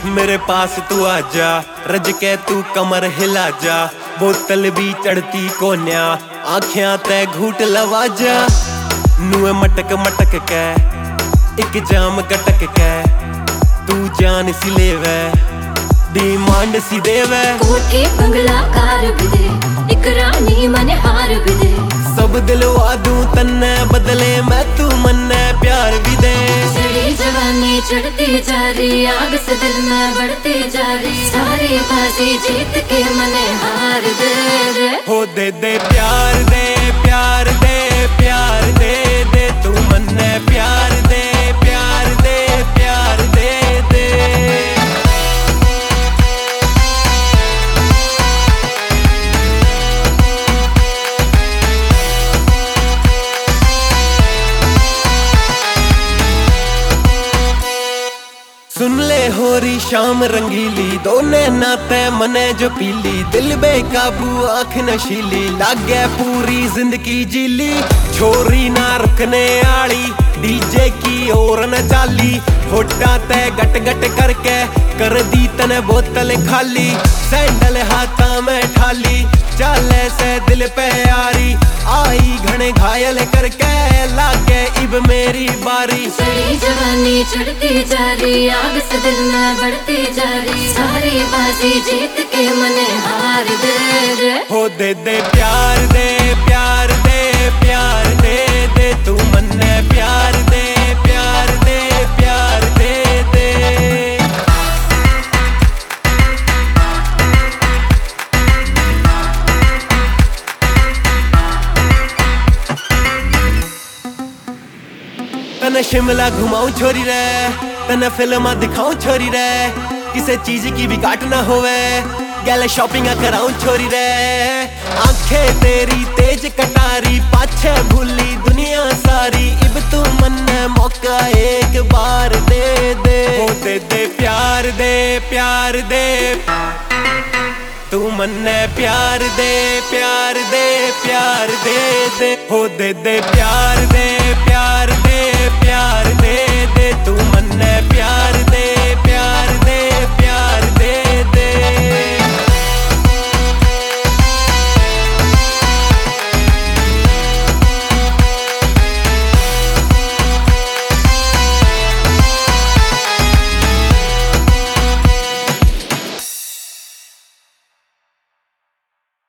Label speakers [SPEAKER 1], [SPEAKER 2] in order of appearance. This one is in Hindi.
[SPEAKER 1] मेरे पास तू आजा, रज के तू कमर हिला जा। बोतल भी चढ़ती कोन्या, आँखियां ते घूट लवा जा। नुए मटक मटक के एक जाम कटक के, तू जान सी लेवे डिमांड सी देवे।
[SPEAKER 2] कोठी बंगला कार भी दे, एक रानी मने हार भी दे।
[SPEAKER 1] सब दिलवा दूं तन्ने बदले मैं तू मन्ने प्यार भी दे।
[SPEAKER 2] सड़ी जवानी चढ़ती जा रही, आग से दिल में बढ़ती जा रही। सारी बाजी जीत के मने हार दे रे।
[SPEAKER 1] हो दे दे प्यार दे, प्यार दे, प्यार दे दे। तू मन्ने प्यार दे, प्यार दे, प्यार दे दे। सुन ले होरी शाम रंगीली, दोने नाते मने जो पीली। दिल बेकाबू आँख नशीली, लागे पूरी जिंदगी जीली। छोरी ना रुकने आली, डीजे की ओर न चाली। होटा ते गट गट करके कर दी तने बोतल खाली। सैंडल हाथा में ठाली, चाले से दिल पे यारी। आई घने घायल करके लागे इब मेरी बारी।
[SPEAKER 2] सड़ी जवानी चढ़ती जा रही, आग से दिल में बढ़ती जा रही। सारी बाजी जीत के मने हार दे रे।
[SPEAKER 1] हो दे दे प्यार दे, प्यार दे, प्यार दे दे। तू मन्ने प्यार दे, प्यार दे, प्यार दे दे। तने शिमला घुमाऊं छोरी रे, तने फिल्मा दिखाऊं छोरी रे। किसी चीज की भी घाट ना होवे, गैले शॉपिंग कराऊं छोरी रे। आंखें तेरी तेज कटारी, पाछे भूली दुनिया सारी। इब तू मन्ने मौका एक बार दे दे। हो दे दे प्यार दे, प्यार दे। तू मन्ने प्यार दे, प्यार दे, प्यार दे दे। हो दे दे प्यार दे, प्यार दे, प्यार दे दे। तू मन्ने प्यार